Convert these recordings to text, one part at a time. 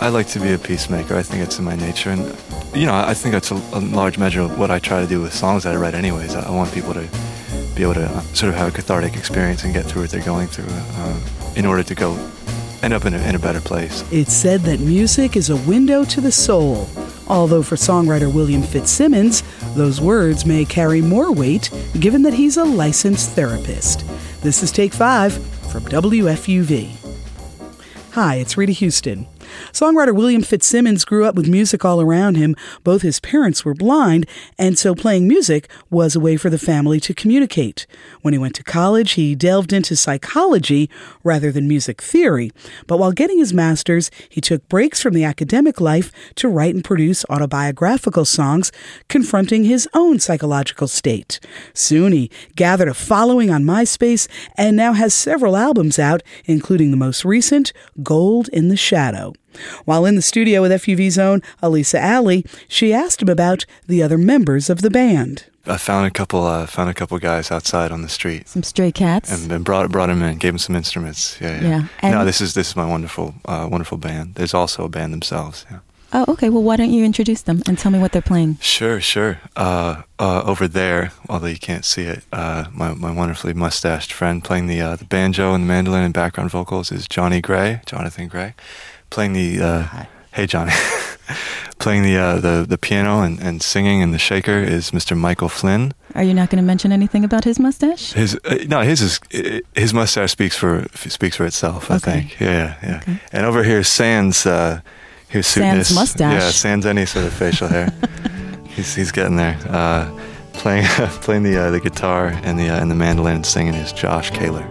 I like to be a peacemaker. I think it's in my nature, and I think that's a large measure of what I try to do with songs that I write. Anyways, I want people to be able to sort of have a cathartic experience and get through what they're going through, in order to go end up in a better place. It's said that music is a window to the soul. Although for songwriter William Fitzsimmons, those words may carry more weight given that he's a licensed therapist. This is Take 5 from WFUV. Hi, it's Rita Houston. Songwriter William Fitzsimmons grew up with music all around him. Both his parents were blind, and so playing music was a way for the family to communicate. When he went to college, he delved into psychology rather than music theory. But while getting his master's, he took breaks from the academic life to write and produce autobiographical songs, confronting his own psychological state. Soon he gathered a following on MySpace and now has several albums out, including the most recent, Gold in the Shadow. While in the studio with FUV's own Elisa Alley, she asked him about the other members of the band. I found a couple guys outside on the street. Some stray cats. And brought them in, gave them some instruments. Yeah. No, this is my wonderful band. There's also a band themselves. Yeah. Oh, okay. Well, why don't you introduce them and tell me what they're playing? Sure. Over there, although you can't see it, my wonderfully mustached friend playing the banjo and the mandolin and background vocals is Jonathan Gray. Playing the hey Johnny, playing the piano and singing and the shaker is Mr. Michael Flynn. Are you not going to mention anything about his mustache? His mustache speaks for itself. I think. Yeah. Okay. And over here, Sans Sans mustache. Yeah, sans any sort of facial hair. He's getting there. Playing the guitar and the mandolin and singing is Josh Kaler.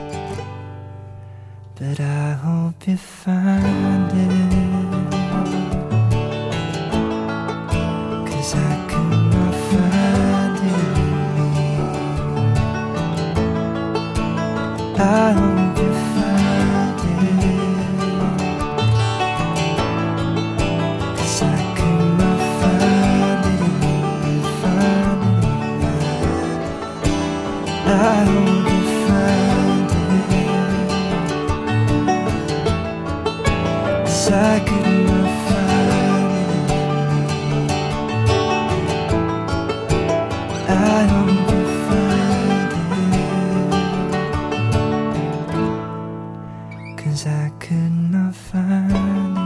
But I hope you find it, 'cause I could not find it in me. I hope you find it, 'cause I could not find it in me, I hope you find it. I could not find it. I hope you find it, 'cause I could not find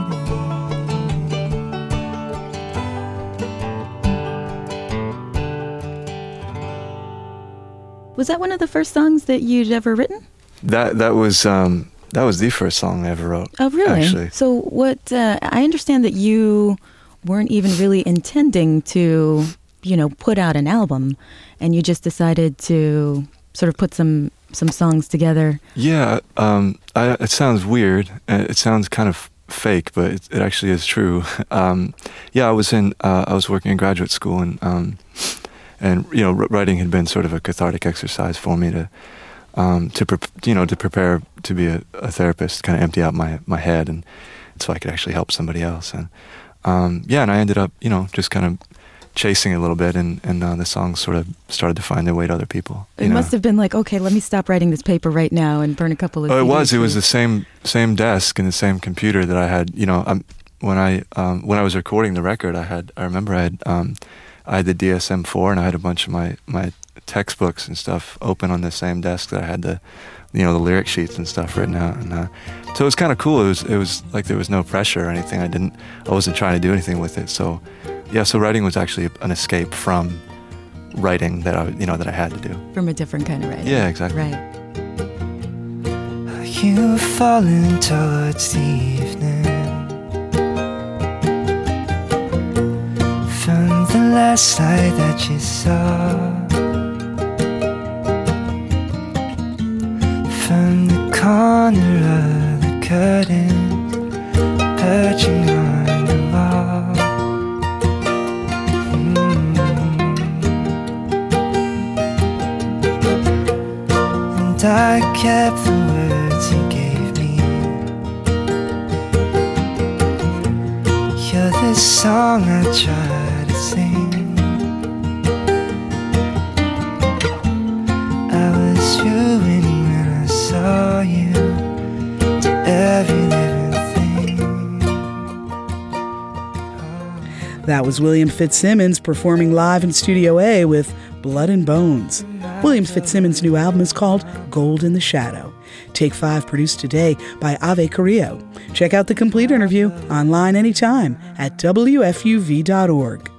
it. Was that one of the first songs that you'd ever written? That was the first song I ever wrote. Oh, really? Actually. So what, I understand that you weren't even really intending to, put out an album, and you just decided to sort of put some songs together. Yeah, it sounds weird. It sounds kind of fake, but it actually is true. I was working in graduate school, and writing had been sort of a cathartic exercise for me to prepare to be a therapist, kind of empty out my head, and so I could actually help somebody else. And and I ended up, just kind of chasing a little bit, and the songs sort of started to find their way to other people. It must have been like, okay, let me stop writing this paper right now and burn a couple of CDs. It was the same desk and the same computer that I had. When I was recording the record, I remember I had the DSM-4, and I had a bunch of my textbooks and stuff open on the same desk that I had the lyric sheets and stuff written out, and so it was kind of cool. It was like there was no pressure or anything. I wasn't trying to do anything with it. So writing was actually an escape from writing that I had to do. From a different kind of writing. Yeah, exactly. Right. You falling towards the evening from the last light that you saw. From the corner of the curtain, perching on the wall. And I kept the words you gave me. You're the song I try to sing. I was ruined saw you to every living thing. That was William Fitzsimmons performing live in Studio A with Blood and Bones. William Fitzsimmons' new album is called Gold in the Shadow. Take 5 produced today by Ave Carrillo. Check out the complete interview online anytime at WFUV.org.